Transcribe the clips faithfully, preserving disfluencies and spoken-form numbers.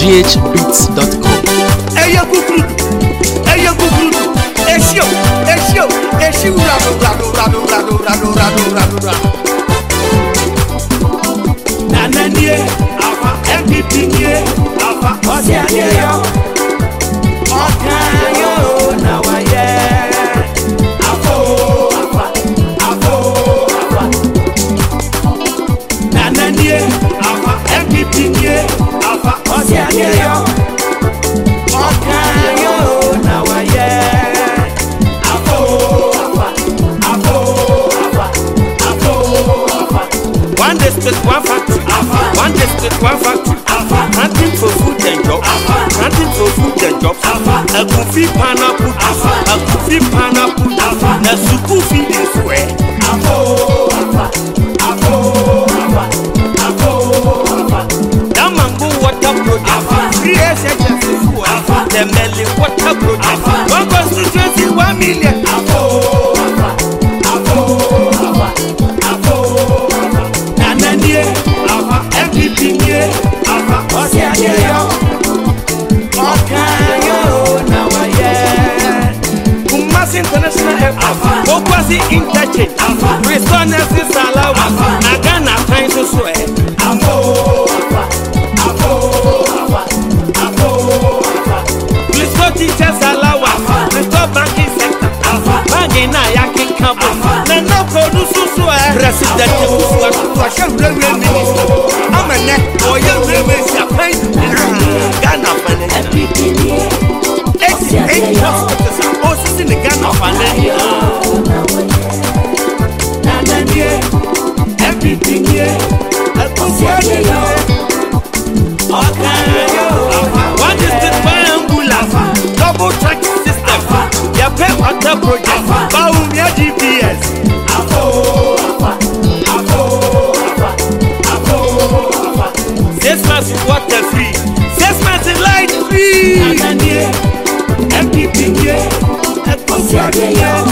g h beats dot com. Eya kukuru, eya kukuru, esio, esio, esio, rado, rado, rado, rado, rado, rado, rado, rado. Nananie, afa, M P P nie, afa, osianie yo, okayo na waye, afo, afa, afo, afa. Nananie, afa, M P P nie, afa, osianie yo. One district, one factory. One district, one factory. Hunting for food and jobs. Hunting for food and jobs. A coffee pineapple. A coffee pineapple. A suku feeding square. That mango water project. Three S H S square. The Melly water project. One constituency, one million. M P P nie, afa, osianie yo, okayo na waye. Kumasi International Airport, Okwasi Interchange, Restore Nursing Salawa, Nagana Time so swear. Afo, afa, afo, afa, afo, afa. Restore Teachers Salawa, Restore Banking Sector, Bagina Yakin Kabo, Nana Produce swear. President Kuswa, Washan Railway Minister. Oh, you will see a pain in Ghana. M P P eight hospitals are also in the Ghana. M P P what is the triangular double track system? You pay water project, Baumia G P S. Six months is water free. Six months is light free. M P P nie, osianie yo,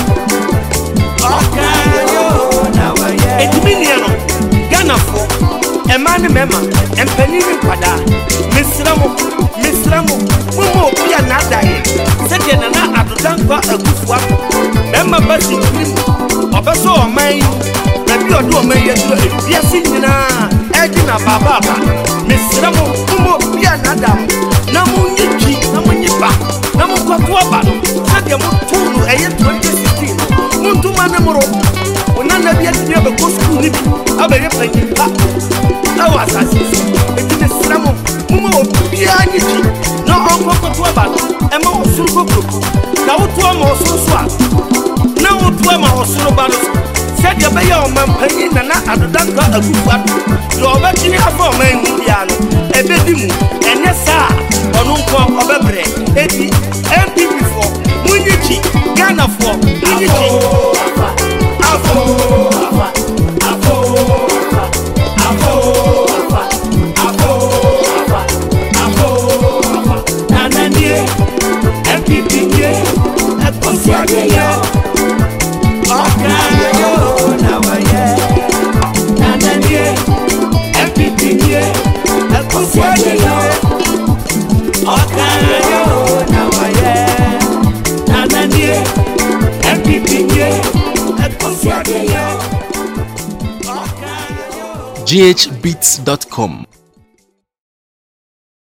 okayo na waye. Ediminiano, Ghana for, emani mema, empenini kwada. Misramo, misramo, mumo pia nadaye. Seke nana adudankwa agufwa. Mema basi krimu, obeso omayi. Nabi odu omayi yesu ebiasi nyina. Edina bababa. Misramo, mumo pia nadamu. Namu nyiki, namu nyipa. Namu kwa tuwaba. Sade mutunu eye twenty sixteen. Muntu manemuro. Unana biya tibiya beko school nibi. Abe ye penyi pa. Awa asasi. Eti misramo, mumo pia nyiki. Na onko kwa tuwaba. Ema osuru koko. Na utuwa ma osuru swa. Na utuwa ma osuru balo. Sade beye omampenyi nana adudanka agufa. Lobe kini afọ ọmọ indiano ebedimu enesa onunko obebre eti M P P for munyichi Ghana for munyichi afọ afọ afọ afọ afọ afọ nananie M P P nie ekosiade yo okayo na waye nananie M P P nie, ekusiade yo, okayo na waye. Nananie, M P P nie, ekusiade yo, okayo. g h beats dot com